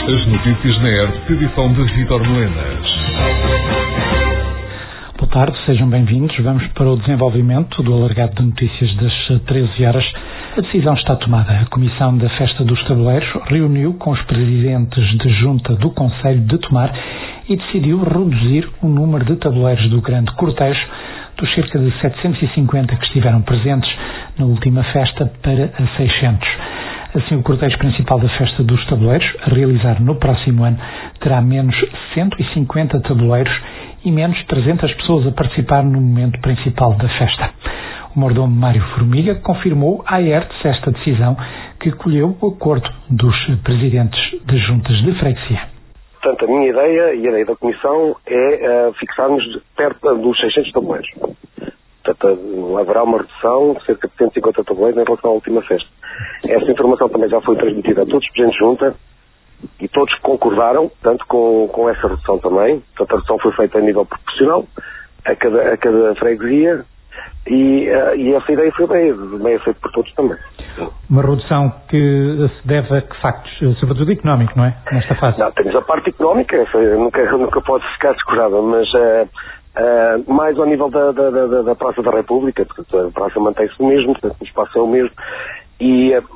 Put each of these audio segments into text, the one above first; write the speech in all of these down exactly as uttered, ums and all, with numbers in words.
As notícias na R T P, edição de Vítor Melenas. Boa tarde, sejam bem-vindos. Vamos para o desenvolvimento do alargado de notícias das treze horas. A decisão está tomada. A Comissão da Festa dos Tabuleiros reuniu com os presidentes de junta do Conselho de Tomar e decidiu reduzir o número de tabuleiros do grande cortejo dos cerca de setecentos e cinquenta que estiveram presentes na última festa para seiscentos. Assim, o cortejo principal da Festa dos Tabuleiros, a realizar no próximo ano, terá menos cento e cinquenta tabuleiros e menos trezentas pessoas a participar no momento principal da festa. O mordomo Mário Formiga confirmou à E R T S esta decisão, que colheu o acordo dos presidentes de juntas de freguesia. Portanto, a minha ideia e a ideia da Comissão é uh, fixarmos perto dos seiscentos tabuleiros. Portanto, haverá uma redução de cerca de cento e cinquenta tabuleiros em relação à última festa. Essa informação também já foi transmitida a todos os presidentes de junta e todos concordaram, portanto, com, com essa redução também. Portanto, a redução foi feita a nível proporcional a cada, a cada freguesia e, uh, e essa ideia foi bem, bem aceita por todos também. Uma redução que se deve a que factos? Sobretudo económico, não é? Nesta fase. Não, temos a parte económica, essa nunca, nunca pode ficar descurada, mas uh, uh, mais ao nível da, da, da, da Praça da República, porque a praça mantém-se o mesmo, portanto o espaço é o mesmo, e uh,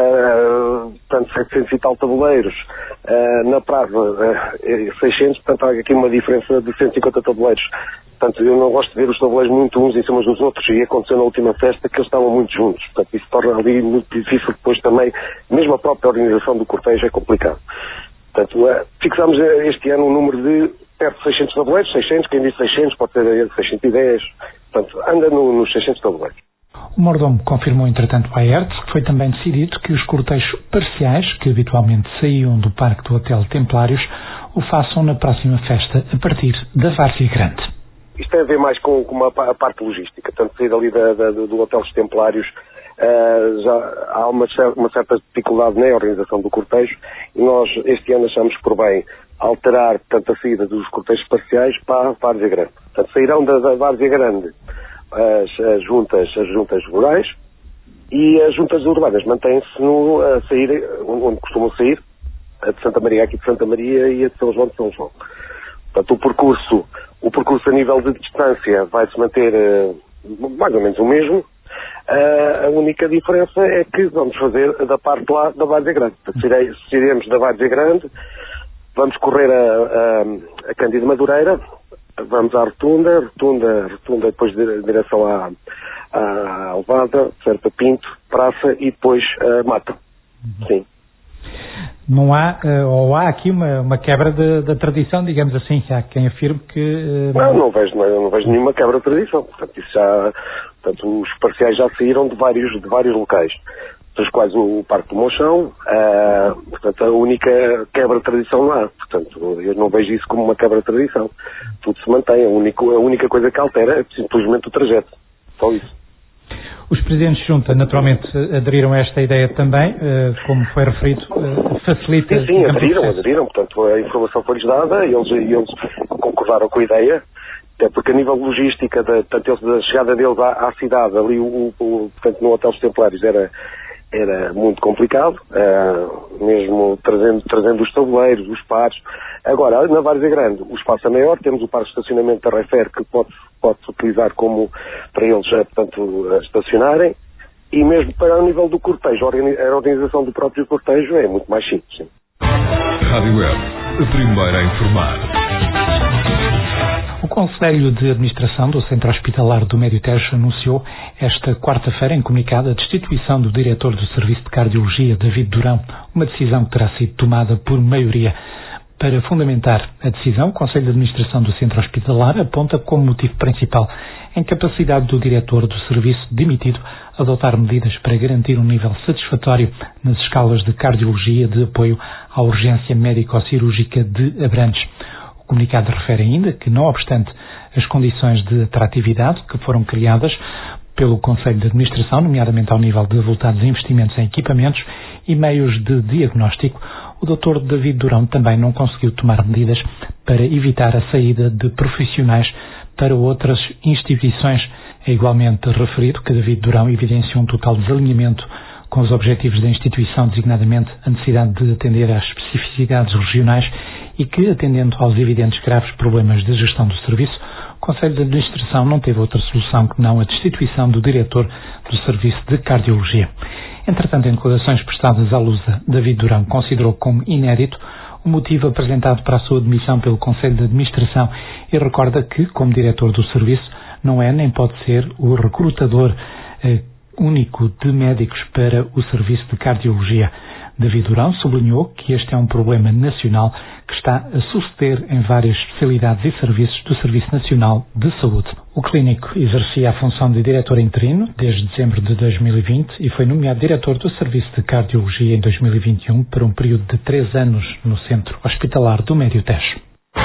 uh, portanto setecentos e tal tabuleiros, uh, na praça uh, seiscentos, portanto há aqui uma diferença de cento e cinquenta tabuleiros. Portanto, eu não gosto de ver os tabuleiros muito uns em cima dos outros, e aconteceu na última festa que eles estavam muito juntos. Portanto, isso torna ali muito difícil depois também, mesmo a própria organização do cortejo é complicado. Portanto, uh, fixámos este ano um número de perto de seiscentos tabuleiros, seiscentos, quem diz seiscentos pode ser seiscentos e dez, portanto, anda no, nos seiscentos tabuleiros. O mordomo confirmou, entretanto, à E R T S que foi também decidido que os cortejos parciais, que habitualmente saíam do Parque do Hotel Templários, o façam na próxima festa a partir da Várzea Grande. Isto tem a ver mais com, com uma, a parte logística, tanto sair ali da, da, do Hotel dos Templários, uh, já há uma, uma certa dificuldade na organização do cortejo e nós este ano achamos por bem alterar, portanto, a saída dos cortejos parciais para a Várzea Grande. Portanto, sairão da, da Várzea Grande as, as, juntas, as juntas rurais e as juntas urbanas mantêm-se no, a sair, onde costumam sair, a de Santa Maria aqui de Santa Maria e a de São João de São João. Portanto, o percurso, o percurso a nível de distância vai se manter uh, mais ou menos o mesmo. Uh, a única diferença é que vamos fazer da parte lá da Várzea Grande. Portanto, se iremos da Várzea Grande, vamos correr a, a, a Cândido Madureira, vamos à Rotunda, Rotunda, Rotunda depois de direção à, à Alvada, certo, Pinto, Praça e depois a Mata. Sim. Não há, ou há aqui uma, uma quebra da tradição, digamos assim, há quem afirme que... Não, não vejo, não, não vejo nenhuma quebra de tradição, portanto, isso já, portanto, os parciais já saíram de vários, de vários locais, dos quais o Parque do Monchão, uh, portanto, a única quebra de tradição lá, portanto, eu não vejo isso como uma quebra de tradição, tudo se mantém, a única, a única coisa que altera é simplesmente o trajeto, só isso. Os presidentes de junta, naturalmente, aderiram a esta ideia também, como foi referido, facilita... Sim, sim, aderiram, aderiram, portanto, a informação foi-lhes dada e eles, eles concordaram com a ideia, até porque a nível de logística, da, portanto, a chegada deles à, à cidade, ali, o, o, portanto, no Hotel dos Templários, era, era muito complicado, uh, mesmo trazendo, trazendo os tabuleiros, os pares. Agora, na Várzea Grande, o espaço é maior, temos o parque de estacionamento da Refer, que pode pode-se utilizar como para eles, portanto, estacionarem, e mesmo para o nível do cortejo, a organização do próprio cortejo é muito mais simples. Sim. Rádio Web, a primeira a informar. O Conselho de Administração do Centro Hospitalar do Médio Tejo anunciou esta quarta-feira em comunicado a destituição do diretor do Serviço de Cardiologia, David Durão, uma decisão que terá sido tomada por maioria. Para fundamentar a decisão, o Conselho de Administração do Centro Hospitalar aponta como motivo principal a incapacidade do diretor do serviço demitido a adotar medidas para garantir um nível satisfatório nas escalas de cardiologia de apoio à urgência médico-cirúrgica de Abrantes. O comunicado refere ainda que, não obstante as condições de atratividade que foram criadas pelo Conselho de Administração, nomeadamente ao nível de avultados investimentos em equipamentos e meios de diagnóstico, o doutor David Durão também não conseguiu tomar medidas para evitar a saída de profissionais para outras instituições. É igualmente referido que David Durão evidenciou um total desalinhamento com os objetivos da instituição, designadamente a necessidade de atender às especificidades regionais e que, atendendo aos evidentes graves problemas de gestão do serviço, o Conselho de Administração não teve outra solução que não a destituição do diretor do Serviço de Cardiologia. Entretanto, em declarações prestadas à Lusa, David Durão considerou como inédito o motivo apresentado para a sua demissão pelo Conselho de Administração e recorda que, como diretor do serviço, não é nem pode ser o recrutador eh, único de médicos para o Serviço de Cardiologia. David Durão sublinhou que este é um problema nacional que está a suceder em várias especialidades e serviços do Serviço Nacional de Saúde. O clínico exercia a função de diretor interino desde dezembro de dois mil e vinte e foi nomeado diretor do Serviço de Cardiologia em dois mil e vinte e um por um período de três anos no Centro Hospitalar do Médio Tejo.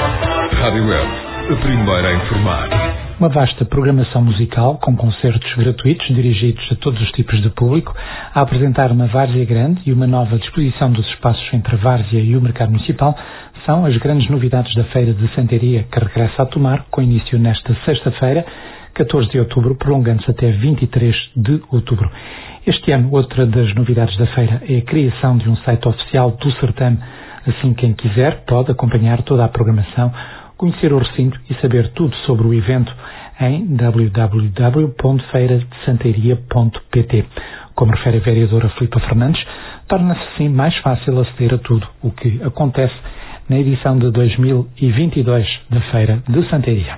Rádio Web, a primeira a informar. Uma vasta programação musical com concertos gratuitos dirigidos a todos os tipos de público, a apresentar uma várzea grande e uma nova disposição dos espaços entre a várzea e o mercado municipal são as grandes novidades da Feira de Santaria, que regressa a Tomar, com início nesta sexta-feira, catorze de outubro, prolongando-se até vinte e três de outubro. Este ano, outra das novidades da feira é a criação de um site oficial do certame. Assim, quem quiser pode acompanhar toda a programação, conhecer o recinto e saber tudo sobre o evento em w w w ponto feira de santaria ponto p t. Como refere a vereadora Filipa Fernandes, torna-se assim mais fácil aceder a tudo o que acontece na edição de dois mil e vinte e dois da Feira de Santaria.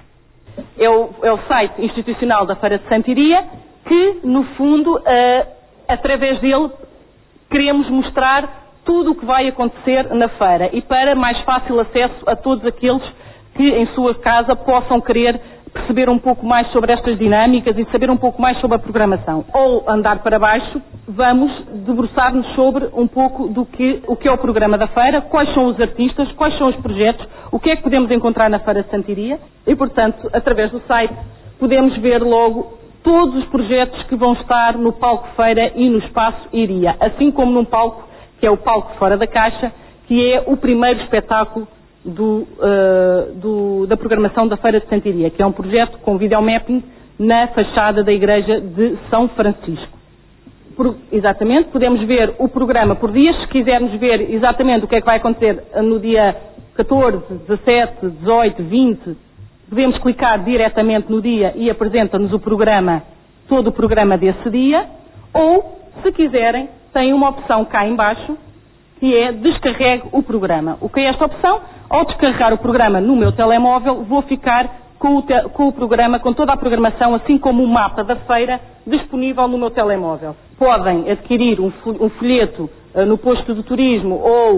É o, é o site institucional da Feira de Santaria que, no fundo, uh, através dele, queremos mostrar tudo o que vai acontecer na feira e para mais fácil acesso a todos aqueles que em sua casa possam querer perceber um pouco mais sobre estas dinâmicas e saber um pouco mais sobre a programação. Ou andar para baixo, vamos debruçar-nos sobre um pouco do que, o que é o programa da feira, quais são os artistas, quais são os projetos, o que é que podemos encontrar na Feira de Santaria e, portanto, através do site, podemos ver logo todos os projetos que vão estar no palco feira e no espaço Iria, assim como num palco, que é o palco Fora da Caixa, que é o primeiro espetáculo Do, uh, do, da programação da Feira de Santaria, que é um projeto com videomapping na fachada da Igreja de São Francisco. Por, exatamente, podemos ver o programa por dias, se quisermos ver exatamente o que é que vai acontecer no dia catorze, dezassete, dezoito, vinte, podemos clicar diretamente no dia e apresenta-nos o programa, todo o programa desse dia, ou, se quiserem, tem uma opção cá em baixo, que é descarregue o programa. O que é esta opção? Ao descarregar o programa no meu telemóvel, vou ficar com o, te com o programa, com toda a programação, assim como o mapa da feira, disponível no meu telemóvel. Podem adquirir um, um folheto uh, no posto de turismo ou,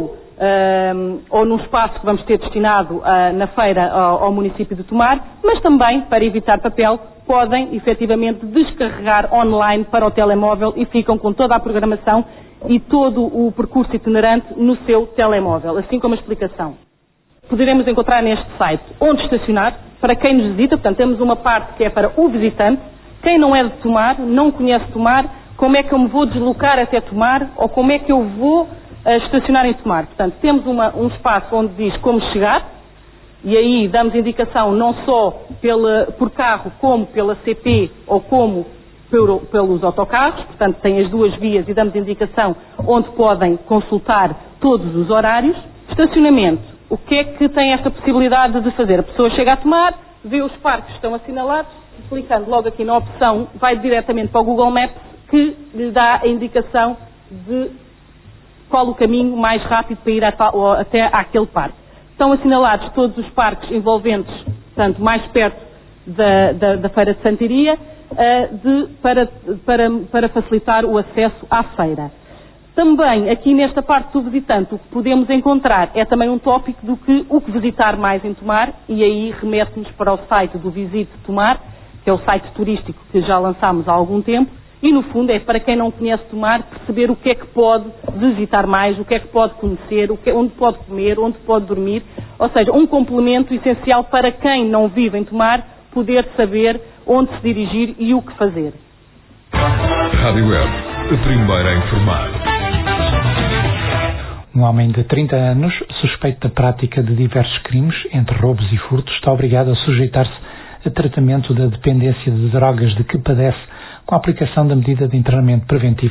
uh, ou num espaço que vamos ter destinado uh, na feira ao, ao município de Tomar, mas também, para evitar papel, podem efetivamente descarregar online para o telemóvel e ficam com toda a programação e todo o percurso itinerante no seu telemóvel, assim como a explicação. Poderemos encontrar neste site onde estacionar, para quem nos visita, portanto temos uma parte que é para o visitante, quem não é de Tomar, não conhece Tomar, como é que eu me vou deslocar até Tomar ou como é que eu vou uh, estacionar em Tomar. Portanto, temos uma, um espaço onde diz como chegar e aí damos indicação não só pela, por carro como pela C P ou como Pelo, pelos autocarros, portanto tem as duas vias e damos indicação onde podem consultar todos os horários. Estacionamento, o que é que tem esta possibilidade de fazer? A pessoa chega a Tomar, vê os parques que estão assinalados, clicando logo aqui na opção, vai diretamente para o Google Maps, que lhe dá a indicação de qual o caminho mais rápido para ir até àquele parque. Estão assinalados todos os parques envolventes, portanto mais perto da, da, da Feira de Santaria, De, para, para, para facilitar o acesso à feira. Também, aqui nesta parte do visitante, o que podemos encontrar é também um tópico do que o que visitar mais em Tomar, e aí remete-nos para o site do Visite Tomar, que é o site turístico que já lançámos há algum tempo, e no fundo é para quem não conhece Tomar perceber o que é que pode visitar mais, o que é que pode conhecer, o que, onde pode comer, onde pode dormir, ou seja, um complemento essencial para quem não vive em Tomar poder saber onde se dirigir e o que fazer. Rádio Web, a primeira a informar. Um homem de trinta anos, suspeito da prática de diversos crimes, entre roubos e furtos, está obrigado a sujeitar-se a tratamento da dependência de drogas de que padece com a aplicação da medida de internamento preventivo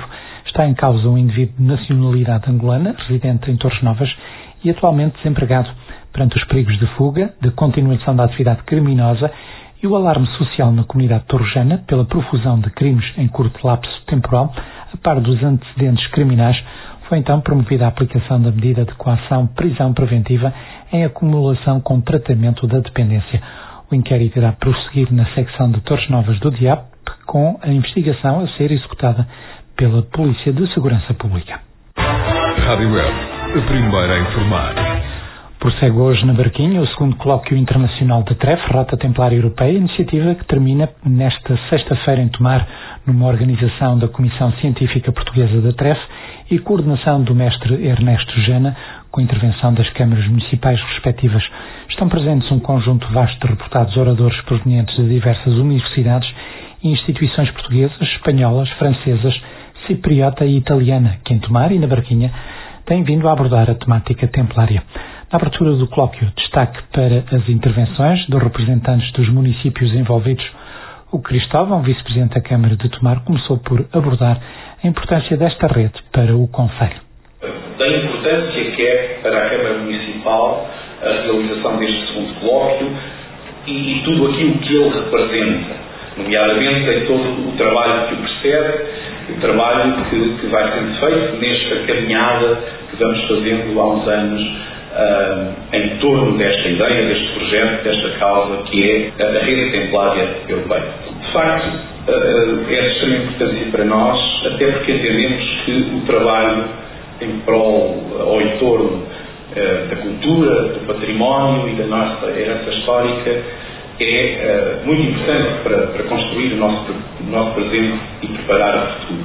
Está em causa um indivíduo de nacionalidade angolana, residente em Torres Novas e atualmente desempregado. Perante os perigos de fuga, de continuação da atividade criminosa e o alarme social na comunidade torrejana pela profusão de crimes em curto lapso temporal, a par dos antecedentes criminais, foi então promovida a aplicação da medida de coação prisão preventiva em acumulação com tratamento da dependência. O inquérito irá prosseguir na secção de Torres Novas do D I A P, com a investigação a ser executada pela Polícia de Segurança Pública. Rádio Web, a primeira a informar. Prossegue hoje na Barquinha o segundo Colóquio Internacional da T R E F, Rota Templária Europeia, iniciativa que termina nesta sexta-feira em Tomar, numa organização da Comissão Científica Portuguesa da T R E F e coordenação do mestre Ernesto Jana, com intervenção das câmaras municipais respectivas. Estão presentes um conjunto vasto de reportados oradores provenientes de diversas universidades e instituições portuguesas, espanholas, francesas, cipriota e italiana, que em Tomar e na Barquinha têm vindo a abordar a temática templária. Na abertura do colóquio, destaque para as intervenções dos representantes dos municípios envolvidos. O Cristóvão, vice-presidente da Câmara de Tomar, começou por abordar a importância desta rede para o concelho. Da importância que é para a Câmara Municipal a realização deste segundo colóquio e, e tudo aquilo que ele representa, nomeadamente em todo o trabalho que o precede, o trabalho que, que vai sendo feito nesta caminhada que vamos fazendo há uns anos Uh, em torno desta ideia, deste projeto, desta causa que é a Rede Templária Europeia. De facto, uh, é de extrema importância para nós, até porque entendemos que o trabalho em prol ou em torno uh, da cultura, do património e da nossa herança histórica é uh, muito importante para, para construir o nosso, o nosso presente e preparar o futuro.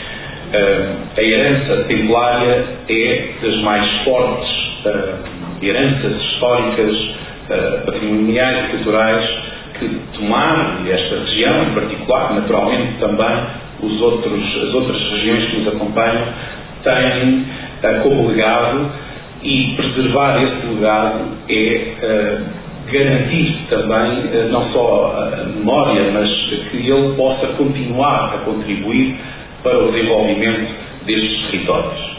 Uh, a herança templária é das mais fortes Uh, heranças históricas, uh, patrimoniais e culturais que Tomar, e esta região em particular, naturalmente também os outros, as outras regiões que nos acompanham, têm uh, como legado, e preservar esse legado é uh, garantir também uh, não só a memória, mas que ele possa continuar a contribuir para o desenvolvimento destes territórios.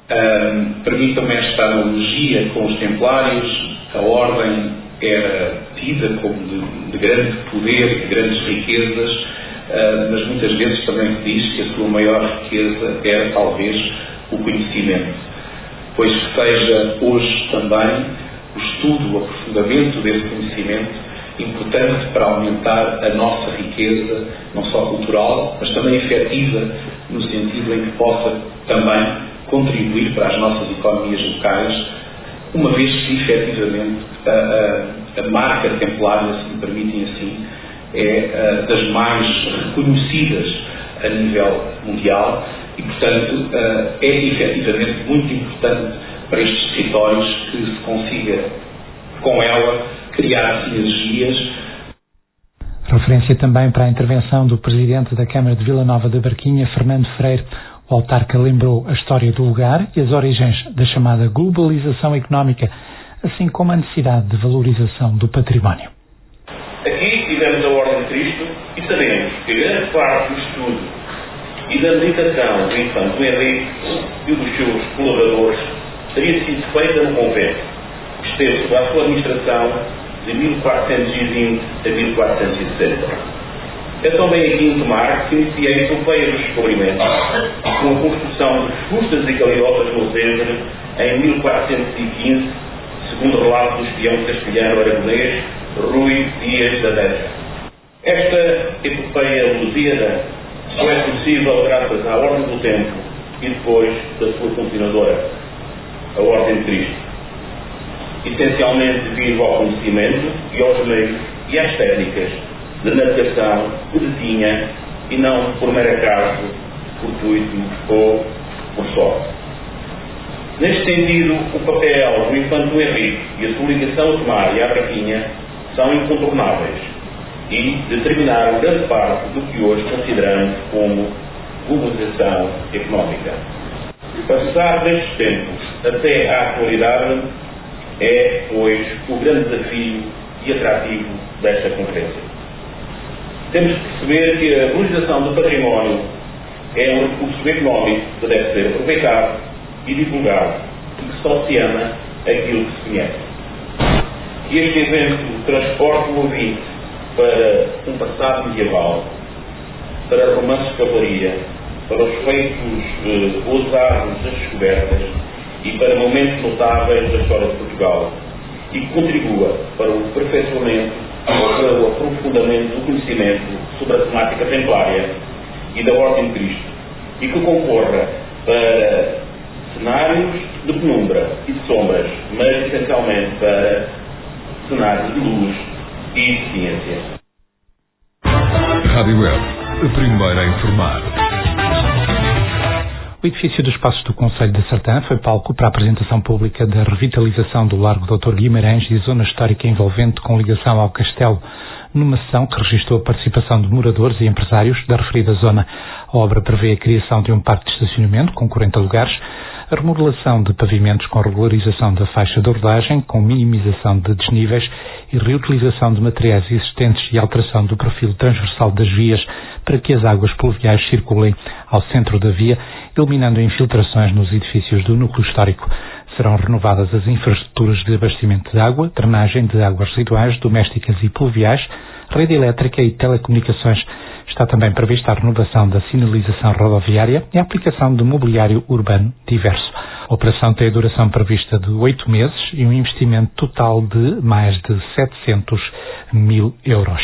Um, Permitam-me esta analogia com os templários. A ordem era tida como de, de grande poder, de grandes riquezas, uh, mas muitas vezes também se diz que a sua maior riqueza era talvez o conhecimento, pois que seja hoje também o estudo, o aprofundamento desse conhecimento importante para aumentar a nossa riqueza, não só cultural, mas também efetiva, no sentido em que possa também contribuir para as nossas economias locais, uma vez que efetivamente a, a, a marca templária, se me permitem assim, é a, das mais reconhecidas a nível mundial e, portanto, a, é efetivamente muito importante para estes territórios que se consiga, com ela, criar sinergias. Referência também para a intervenção do Presidente da Câmara de Vila Nova da Barquinha, Fernando Freire. O autarca lembrou a história do lugar e as origens da chamada globalização económica, assim como a necessidade de valorização do património. Aqui tivemos a Ordem de Cristo e sabemos que grande parte do estudo e da meditação do Infante Henrique e dos seus colaboradores teria sido feita no convento, que esteve sob a sua administração de mil quatrocentos e vinte a mil quatrocentos e sessenta. É também aqui em Tomar que inicia a epopeia dos descobrimentos, com a construção de fustas e galeotas no César em mil quatrocentos e quinze, segundo relato do espião castelhano aragonês Rui Dias da Deza. Esta epopeia lusíada só é possível graças à Ordem do Tempo e depois da sua continuadora, a Ordem de Cristo. Essencialmente devido ao conhecimento e aos meios e às técnicas de navegação que detinha e não por mero acaso, fortuito ou por sorte. Neste sentido, o papel do Infante Henrique e a sua ligação a Tomar e à Barquinha são incontornáveis e determinaram grande parte do que hoje consideramos como globalização económica. Passar destes tempos até à atualidade é, pois, o grande desafio e atrativo desta conferência. Temos que perceber que a valorização do património é um recurso económico que deve ser aproveitado e divulgado e que só se ama aquilo que se conhece. Que este evento transporte o ouvinte para um passado medieval, para romances de cavalaria, para os feitos eh, ousados das descobertas e para momentos notáveis da história de Portugal, e que contribua para o aperfeiçoamento ou para o aprofundamento do conhecimento sobre a temática templária e da Ordem de Cristo, e que concorra para cenários de penumbra e de sombras, mas essencialmente para cenários de luz e de ciência. Rádio Web, a primeira a informar. O edifício dos Passos do Concelho de Sertã foi palco para a apresentação pública da revitalização do Largo doutor Guimarães e zona histórica envolvente com ligação ao Castelo, numa sessão que registrou a participação de moradores e empresários da referida zona. A obra prevê a criação de um parque de estacionamento com quarenta lugares, a remodelação de pavimentos com regularização da faixa de rodagem, com minimização de desníveis e reutilização de materiais existentes e alteração do perfil transversal das vias para que as águas pluviais circulem ao centro da via, eliminando infiltrações nos edifícios do núcleo histórico. Serão renovadas as infraestruturas de abastecimento de água, drenagem de águas residuais, domésticas e pluviais, rede elétrica e telecomunicações. Está também prevista a renovação da sinalização rodoviária e a aplicação de mobiliário urbano diverso. A operação tem a duração prevista de oito meses e um investimento total de mais de setecentos mil euros.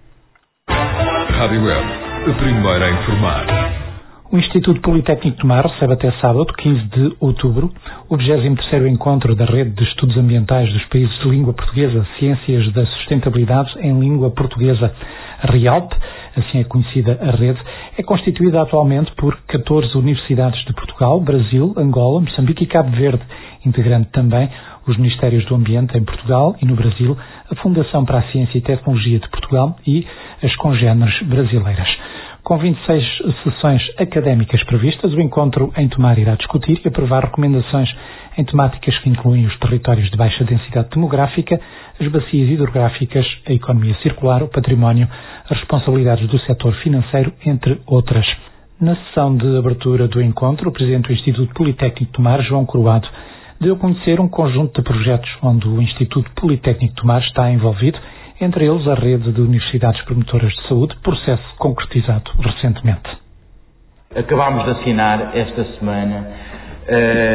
Rádio Web, a primeira a informar. O Instituto Politécnico de Tomar recebe até sábado, quinze de outubro, o vigésimo terceiro encontro da Rede de Estudos Ambientais dos Países de Língua Portuguesa, Ciências da Sustentabilidade em Língua Portuguesa. A RIALP, assim é conhecida a rede, é constituída atualmente por catorze universidades de Portugal, Brasil, Angola, Moçambique e Cabo Verde, integrando também os Ministérios do Ambiente em Portugal e no Brasil, a Fundação para a Ciência e Tecnologia de Portugal e as congêneres brasileiras. Com vinte e seis sessões académicas previstas, o encontro em Tomar irá discutir e aprovar recomendações em temáticas que incluem os territórios de baixa densidade demográfica, as bacias hidrográficas, a economia circular, o património, as responsabilidades do setor financeiro, entre outras. Na sessão de abertura do encontro, o Presidente do Instituto Politécnico de Tomar, João Coroado, deu a conhecer um conjunto de projetos onde o Instituto Politécnico de Tomar está envolvido, entre eles a rede de universidades promotoras de saúde, processo concretizado recentemente. Acabámos de assinar esta semana uh,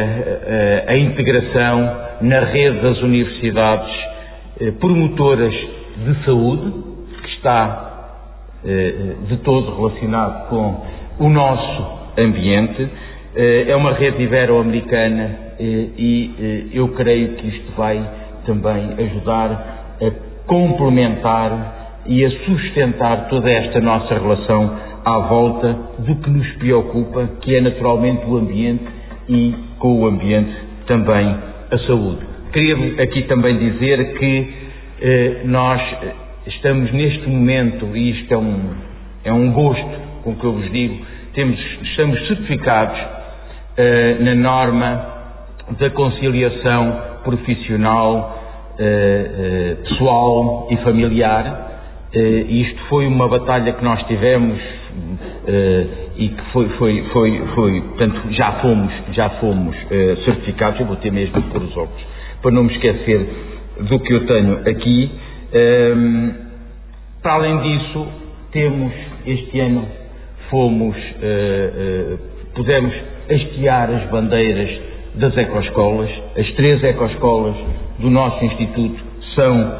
uh, a integração na rede das universidades uh, promotoras de saúde, que está uh, de todo relacionado com o nosso ambiente. Uh, é uma rede ibero-americana uh, e uh, eu creio que isto vai também ajudar a complementar e a sustentar toda esta nossa relação à volta do que nos preocupa, que é naturalmente o ambiente e, com o ambiente, também a saúde. Queria aqui também dizer que eh, nós estamos neste momento, e isto é um, é um gosto com o que eu vos digo, temos, estamos certificados eh, na norma da conciliação profissional, Uh, uh, pessoal e familiar. Uh, isto foi uma batalha que nós tivemos uh, e que foi, foi, foi, foi, portanto, já fomos, já fomos uh, certificados. Eu vou ter mesmo que pôr os óculos para não me esquecer do que eu tenho aqui. Uh, para além disso, temos, este ano, fomos, uh, uh, pudemos hastear as bandeiras das ecoescolas. As três ecoescolas do nosso Instituto são, uh,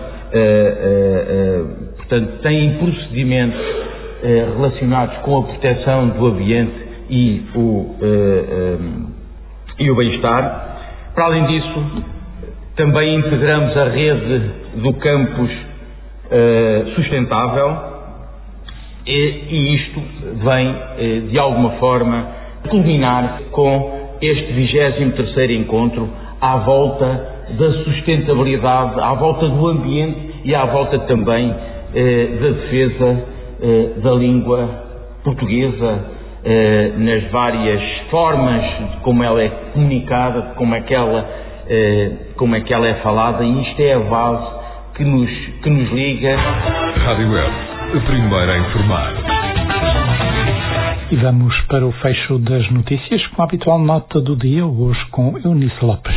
uh, uh, portanto, têm procedimentos uh, relacionados com a proteção do ambiente e o, uh, um, e o bem-estar. Para além disso, também integramos a rede do campus uh, sustentável e, e isto vem, uh, de alguma forma, culminar com este vigésimo terceiro encontro à volta da sustentabilidade, à volta do ambiente e à volta também eh, da defesa eh, da língua portuguesa, eh, nas várias formas de como ela é comunicada, de como é que ela, eh, como é que ela é falada, e isto é a base que nos, que nos liga. Rádio Web, a primeira a informar. E vamos para o fecho das notícias com a habitual nota do dia, hoje com Eunice Lopes.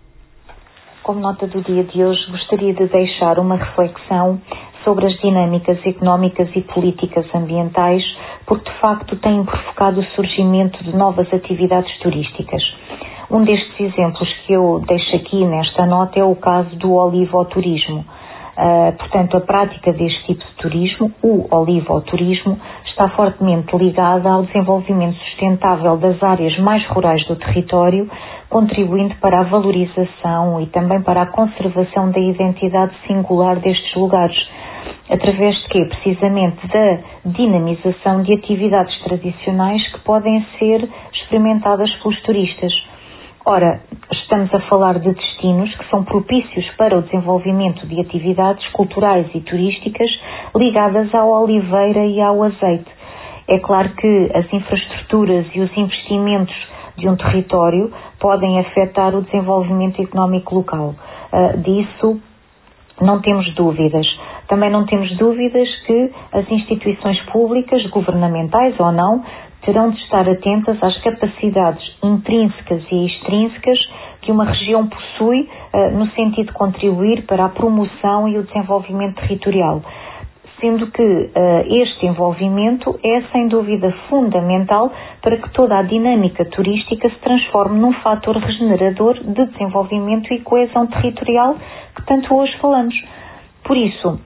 Como nota do dia de hoje, gostaria de deixar uma reflexão sobre as dinâmicas económicas e políticas ambientais, porque de facto têm provocado o surgimento de novas atividades turísticas. Um destes exemplos que eu deixo aqui nesta nota é o caso do olivoturismo. Uh, portanto, a prática deste tipo de turismo, o olivoturismo, está fortemente ligada ao desenvolvimento sustentável das áreas mais rurais do território, contribuindo para a valorização e também para a conservação da identidade singular destes lugares, através de quê? Precisamente da dinamização de atividades tradicionais que podem ser experimentadas pelos turistas. Ora, estamos a falar de destinos que são propícios para o desenvolvimento de atividades culturais e turísticas ligadas à oliveira e ao azeite. É claro que as infraestruturas e os investimentos de um território podem afetar o desenvolvimento económico local. Uh, disso não temos dúvidas. Também não temos dúvidas que as instituições públicas, governamentais ou não, terão de estar atentas às capacidades intrínsecas e extrínsecas que uma região possui uh, no sentido de contribuir para a promoção e o desenvolvimento territorial, sendo que uh, este envolvimento é sem dúvida fundamental para que toda a dinâmica turística se transforme num fator regenerador de desenvolvimento e coesão territorial que tanto hoje falamos. Por isso,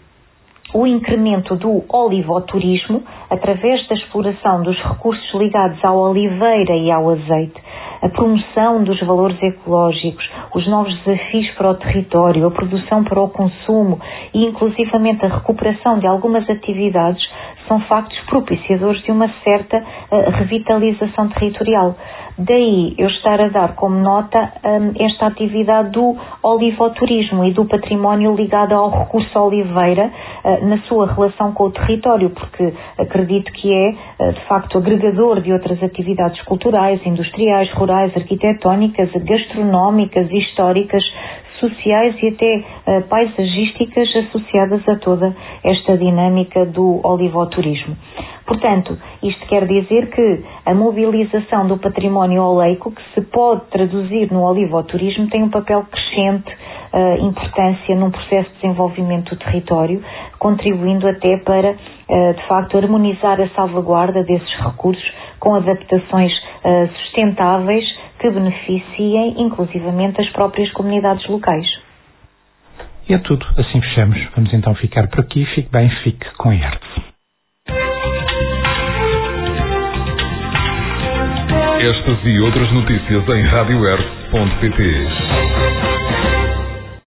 o incremento do olivoturismo, através da exploração dos recursos ligados à oliveira e ao azeite, a promoção dos valores ecológicos, os novos desafios para o território, a produção para o consumo e inclusivamente a recuperação de algumas atividades são factos propiciadores de uma certa uh, revitalização territorial. Daí eu estar a dar como nota um, esta atividade do olivoturismo e do património ligado ao recurso oliveira uh, na sua relação com o território, porque acredito que é uh, de facto agregador de outras atividades culturais, industriais, rurais, arquitetónicas, gastronómicas, históricas, sociais e até uh, paisagísticas associadas a toda esta dinâmica do olivoturismo. Portanto, isto quer dizer que a mobilização do património oleico, que se pode traduzir no olivoturismo, tem um papel crescente, uh, importância num processo de desenvolvimento do território, contribuindo até para, uh, de facto, harmonizar a salvaguarda desses recursos com adaptações uh, sustentáveis que beneficiem, inclusivamente, as próprias comunidades locais. E é tudo. Assim fechamos. Vamos então ficar por aqui. Fique bem, fique com a I A R T. Estas e outras notícias em rádio r ponto pt.